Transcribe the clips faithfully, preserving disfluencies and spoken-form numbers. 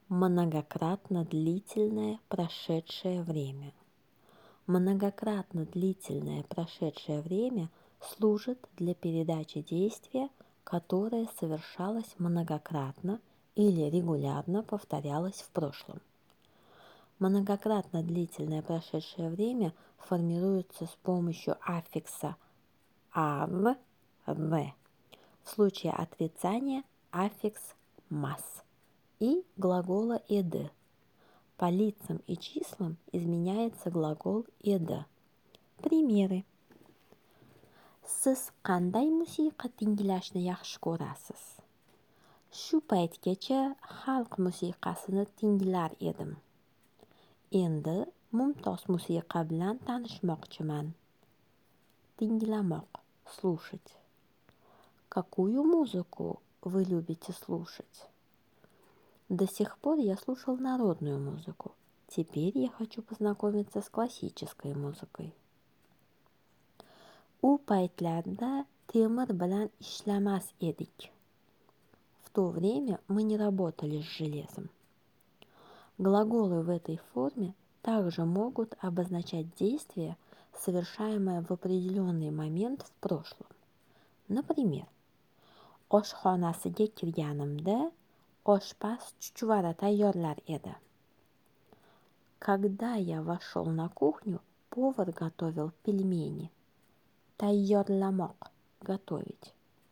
Многократно длительное прошедшее время. Многократно длительное прошедшее время служит для передачи действия, которое совершалось многократно или регулярно повторялось в прошлом. Многократно длительное прошедшее время формируется с помощью аффикса «ав», «в». В случае отрицания аффикс «мас» и глагола «эд». По лицам и числам изменяется глагол «эд». Примеры. Siz qanday musiqa tinglashni yaxshi ko'rasiz? Shu paytgacha xalq musiqasini tinglar edim. Endi mumtoz musiqa bilan tanishmoqchiman. Tinglamoq, слушать. Какую музыку вы любите слушать? До сих пор я слушал народную музыку. Теперь я хочу познакомиться с классической музыкой. U paytlarda temir bilan ishlamas edik. В то время мы не работали с железом. Глаголы в этой форме также могут обозначать действие, совершаемое в определенный момент в прошлом. Например, oshxonasiga kirganimda oshpaz chuchvara tayyorlar edi. Когда я вошел на кухню, повар готовил пельмени. Тайёрламок – готовить.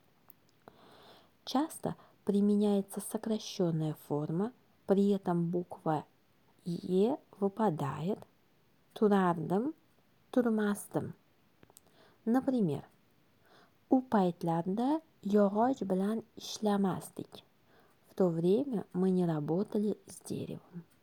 Часто применяется сокращенная форма, при этом буква «е» выпадает. Турардым, турмаздым. Например, u paytlarda yog'och bilan ishlamasdik. В то время мы не работали с деревом.